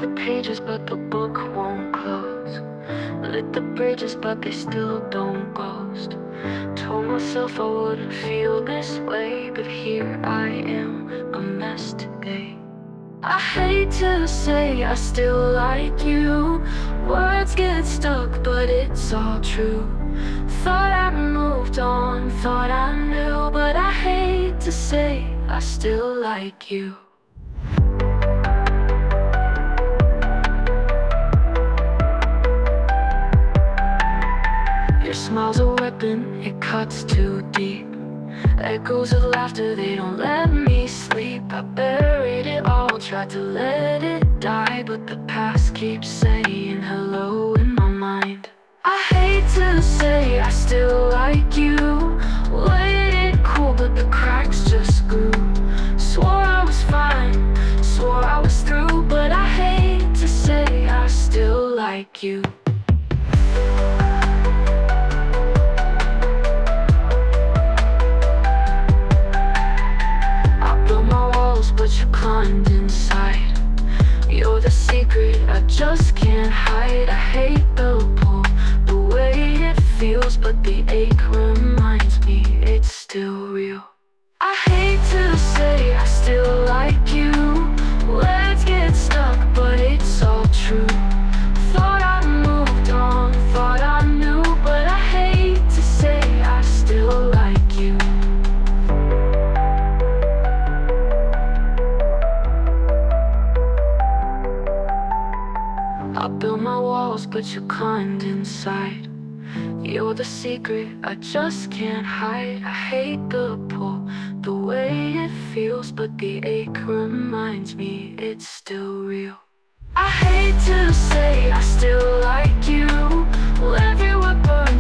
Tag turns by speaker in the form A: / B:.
A: the pages, but the book won't close. Lit the bridges, but they still don't ghost. Told myself I wouldn't feel this way, but here I am, a mess today. I hate to say I still like you. Words get stuck, but it's all true. Thought I moved on, thought I knew, but I hate to say I still like you. Your smile's a weapon, it cuts too deep. Echoes of laughter, they don't let me sleep. I buried it all, tried to let it die, but the past keeps saying hello in my mind. I hate to say I still like you. Played it cool, but the cracks just grew. Swore I was fine, swore I was through, but I hate to say I still like you. But you climbed inside. You're the secret I just can't hide. I hate the pull, the way it feels, but the ache reminds me it's still real. I hate to say I still like you. Let's get stuck, but it's all true. Thought I moved on, thought I knew, but I hate to say I still like you. I built my walls, but you climbed inside. You're the secret I just can't hide. I hate the pull, the way it feels, but the ache reminds me it's still real. I hate to say I still like you. Everywhere burns.